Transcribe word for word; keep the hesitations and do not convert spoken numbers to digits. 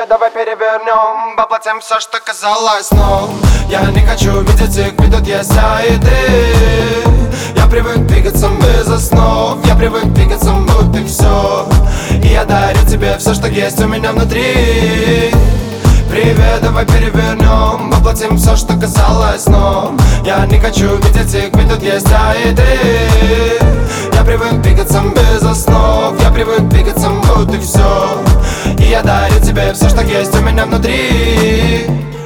Привет, давай перевернем, воплотим все, что казалось сном. Я не хочу видеть их, ведь тут есть я и ты. Я привык двигаться без основ, я привык двигаться, вот и все. И я дарю тебе все, что есть у меня внутри. Привет, давай перевернем, воплотим все, что казалось сном. Я не хочу видеть их, ведь тут есть я и ты. Я привык двигаться без основ, я привык двигаться, вот и все. И я дарю тебе все, что есть у меня внутри.